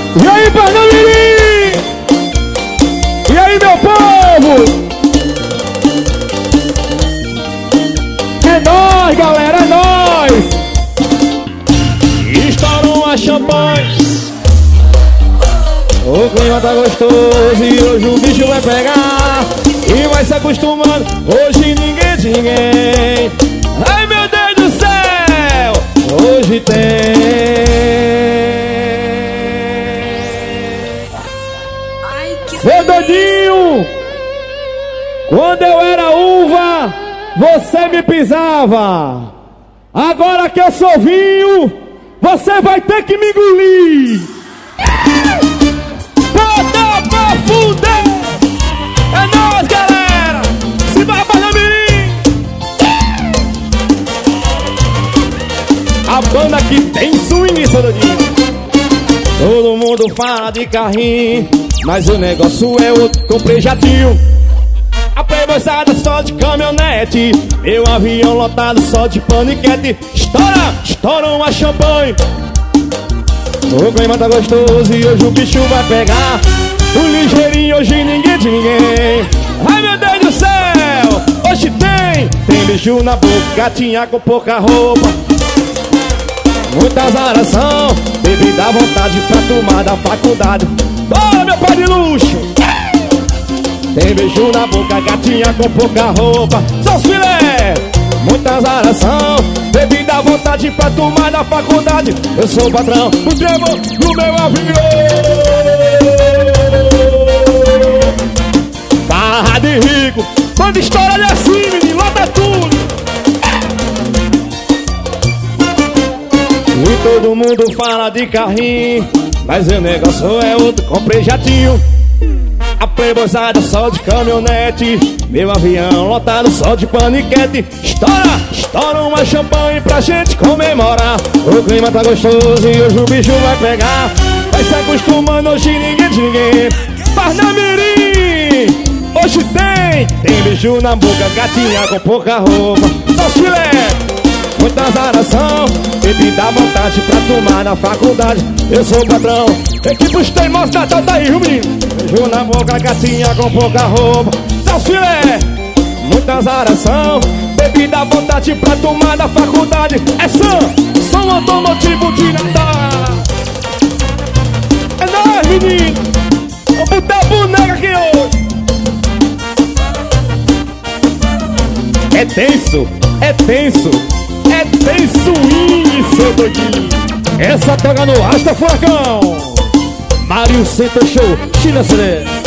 E aí, Parnamirim? E aí, meu povo? É nóis, galera, é nóis! Estourou a champanhe, o clima tá gostoso e hoje o bicho vai pegar e vai se acostumando, hoje ninguém de ninguém. Ai, meu Deus do céu, hoje tem. Seu doidinho, quando eu era uva, você me pisava. Agora que eu sou vinho, você vai ter que me engolir. Bota pra fuder. É nóis, galera. Se vai para Parnamirim. A banda que tem swing, seu doidinho. Todo mundo fala de carrinho, mas o negócio é outro, comprei jatinho. A playboyzada só de caminhonete, meu avião lotado só de paniquete. Estoura uma champanhe, o clima tá gostoso e hoje o bicho vai pegar. O ligeirinho hoje ninguém de ninguém. Ai, meu Deus do céu, hoje tem beijo na boca, gatinha com pouca roupa, muita azaração, bebida à vontade pra tomar da faculdade. Bora, meu pai de luxo! Tem beijo na boca, gatinha com pouca roupa, só os filé, muita azaração, bebida à vontade pra tomar da faculdade. Eu sou o patrão, o tremor do meu avião. Farra de rico, quando estoura ali assim, menino, lota tudo. E todo mundo fala de carrinho, mas o negócio é outro, comprei jatinho. A playboyzada só de caminhonete, meu avião lotado só de paniquete. Estoura uma champanhe pra gente comemorar. O clima tá gostoso e hoje o bicho vai pegar. Vai se acostumando, hoje ninguém de ninguém. Parnamirim, hoje tem beijo na boca, gatinha com pouca roupa, só filé, muita azaração, bebida à vontade pra tomar na faculdade. Eu sou o patrão, equipe os teimosos da Natal tá aí, viu, menino? Beijo na boca, gatinha com pouca roupa, só filé, muita azaração, bebida à vontade pra tomar na faculdade. É som automotivo de Natal. É nóis, menino. Vou botar a boneca aqui hoje. É tenso, é tenso. É bem swing, seu doidinho. Essa toca no Rasta Furacão. Mário Center Show, China Celeste.